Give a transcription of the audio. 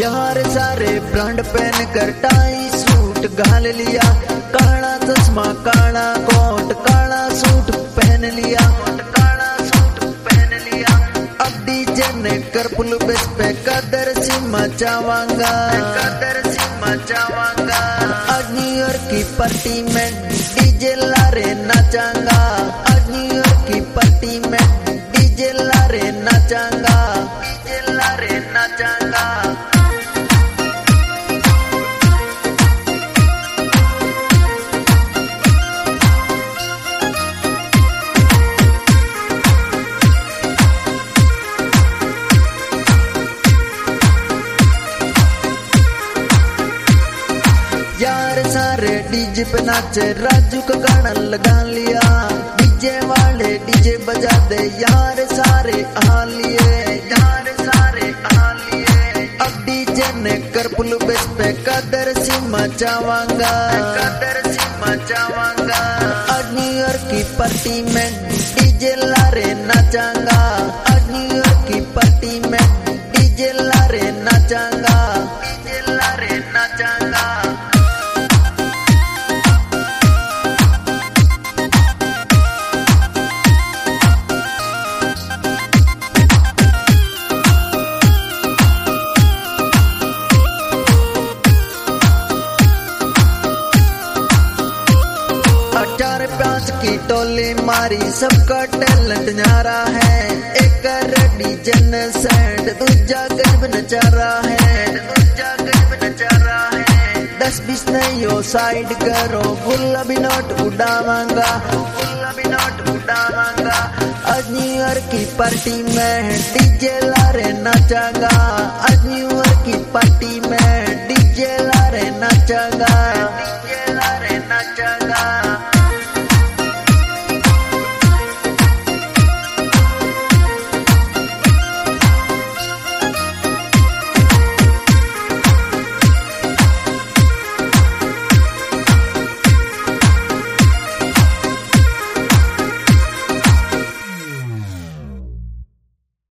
यार सारे ब्रांड पहन कर टाई सूट घाल लिया, काला चश्मा काला कोट काला सूट पहन लिया, काला सूट पहन लिया। अब डीजे ने कर पुल बेस पे कदर सी मचावांगा, कदर सी मचावांगा। आज न्यू ईयर की पार्टी में डीजे लारे नाचांगा, आज न्यू ईयर की पार्टी में डीजे लारे नाचांगा, डीजे लारे नाचांगा। यार सारे डीजे पे नाचे, राजू का गाना लगा लिया, डीजे वाले डीजे बजा दे, यार सारे आ लिए, यार सारे आ लिए। अब डीजे ने कर पुल बेस पे कदर सी मचावांगा, कदर सी मचावांगा। आज न्यू ईयर की पार्टी में डीजे लारे नाचांगा, आज न्यू ईयर की पार्टी में डीजे लारे नाचांगा, डीजे लारे नाचांगा। चार पांच की टोली मारी, सबका टैलेंट न्यारा है, एक डीजे ने सेंड दूजा गरीब नचारा है, दूजा गरीब नचारा है। 10-20 नहीं हो साइड करो, गुलाबी नोट उड़ावांगा, गुलाबी नोट उड़ावांगा। आज न्यू ईयर की पार्टी में डीजे लारे नाचांगा, आज न्यू ईयर की पार्टी में डीजे लारे नाचांगा।